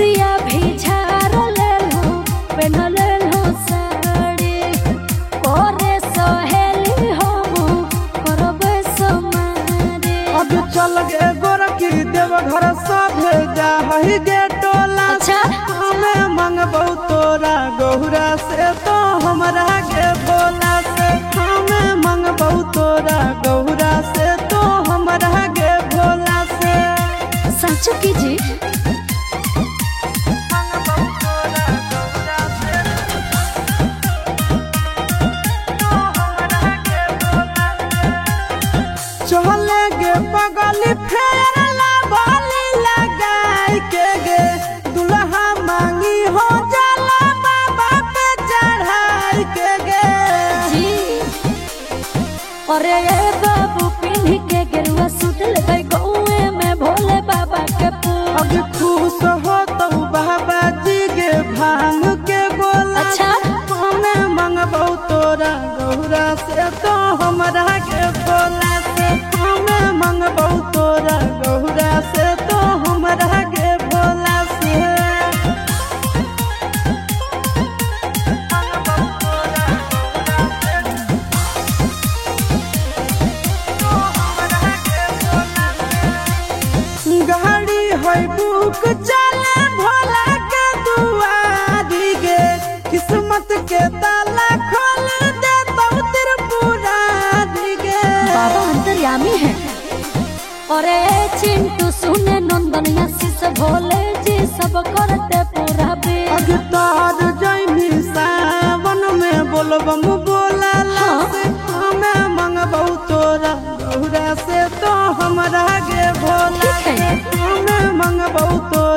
केसिया भी झाड़ ले लो पहन ले लो साड़ी करे सहेली हम करबे समारे। अब चल गे गोरखी देव घर सभे जा हई गे टोला। अच्छा हमें मंगबौ तोरा गौरा से तो हमरा गे बोला से। हमें मंगबौ तोरा गौरा से तो हमरा गे भोला से। सच की जी चले गे बगली फेरला बाली लगाई के गे दुल्हा मांगी हो जाला बाबा पे चढ़ाई के गे। जी अरे ये बाबू पीढ़ी के गेरुआ सूट ले गौए में भोले बाबा के पूज। अब खुश हो तो बाबा जी गे भांग के गोला। अच्छा हमें मंगबौ तोरा गौरा से तो हमरा के भोला से। हमें मंगबौ तोरा गौरा से तो हमरा के भोला से। गाड़ी होई बुक चले भोला के दुआरी गे किस्मत के ताला खोल दे तो त्रिपुरारी गे। बाबा अंतर्यामी है। अरे चिंटू सुने नंदन आशीष भोले जी सब करते पूरा बे। अगतार जैनी सावन में बोलबम बोला से। हमें मंगबौ तोरा गौरा से तो हमरा गे भोला ठीक है। से। हमें मंगबौ तोरा